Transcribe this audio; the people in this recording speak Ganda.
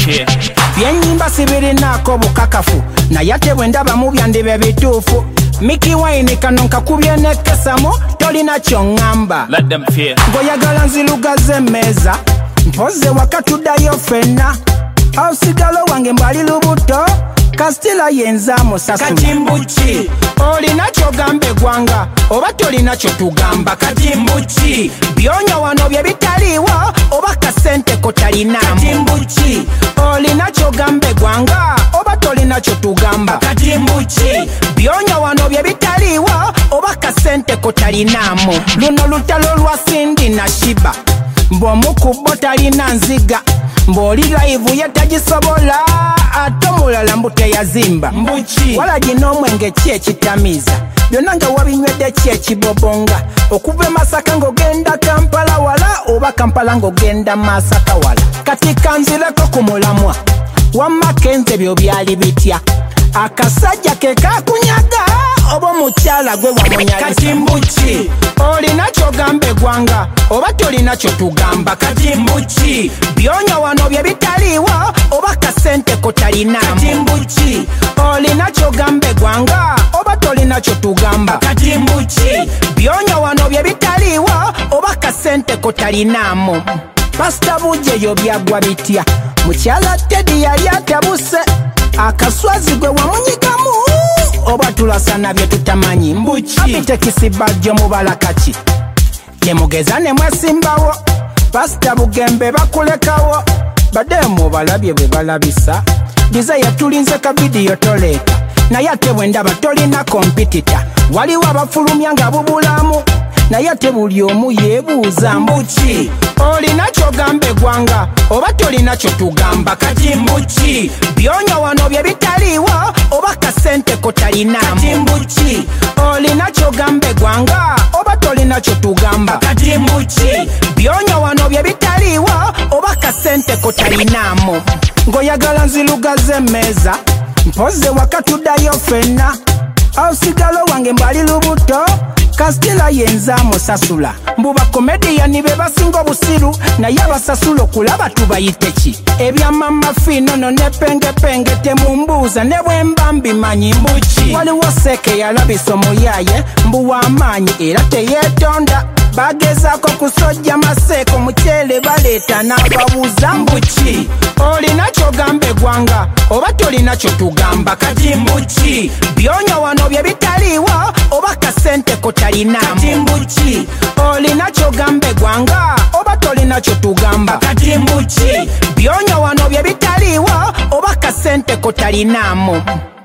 byenyimba sibirinako bukakafu naye ate bwe ndaba mu byandibe bituufu Mickey Wine kano nkakubye nekesamo tolina ky'oŋŋamba ng'oyagala nzirugaze emmeeza mpoze wakatuddayo ffenna osigalo wange mbali lubuto kasitila yenza musasula katimbuki olina ky'ogamba eggwanga oba tolina ky'otugamba katimbuki byonya wano bye bitaliiwo oba kasente kotalina katimbuki olina ky'ogamba eggwanga oba tolina ky'otugamba katimbuki byonya wano bye bitaliiwo oba kasente kotalinamu luno lutalo lwa Sindi na Shiba mb'omukubo talina nziga mb'oli live ye tagisobola ate omulala mbu teyazimba wala gino omwenge ki ekitamiiza byonna nga wabinywedde ki ekibobonga okuva e Masaka ng'ogenda Kampala wala oba Kampala ng'ogenda Masaka wala kati kanzireko ku mulamwa wamma kenze byo byali bitya akasajja ke kakunyaga oba omukyala gwe wamunyalisa katimbuki olina ky'ogamba eggwanga oba tolina ky'otugamba katimbuki byonya wano bye bitaliiwo oba kasente kotalina katimbuki olina ky'ogamba eggwanga oba tolina ky'otugamba katimbuki byonya wano bye bitaliiwo oba kasente kotalinamu Pastor Bujeyo byagwa bitya mukyala Teddy yali atabuse akaswazi gwe wamunyigamu oba tulasana bye tutamanyi mbuki abitekisibajjo mubalakaki temugeza ne mwesimbawo Pastor Bugembe bakulekawo badde mubalabye bwe balabisa Desire tulinze ka video toleeta naye ate bwe ndaba tolina kompitita waliwo abafulumya nga bubulamu naye ate buli omu yeebuuza mbuki olina ky'ogamba eggwanga oba tolina ky'otugamba katimbuki byonya wano bye bitaliiwo oba kasente kotalina katimbuki olina ky'ogamba eggwanga oba tolina ky'otugamba katimbuki byonya wano bye bitaliiwo oba kasente kotalinamu ng'oyagala nzirugaze emmeeza mpoze wakatuddayo ffenna osigalo wange mbali lubuto kasitila yenza musasula mbu bakomediyani be basinga obusiru naye abasasula okulaba tubayite ki ebyamama finono ne pengepenge temumbuuza ne bwe mba mbimanyi mbuki waliwo seeke yalabisa omuyaaye mbu w'amaanyi era teyeetonda bagezaako kusojja maseeko mukyere baleeta n'ababuuza mbuki olina ky'ogamba eggwanga oba tolina ky'otugamba katimbuki byonya wano bye bitaliiwo oba kasente kotalina katimbuki olina ky'ogamba eggwanga oba tolina ky'otugamba katimbuki byonya wano bye bitaliiwo oba kasente kotalinamu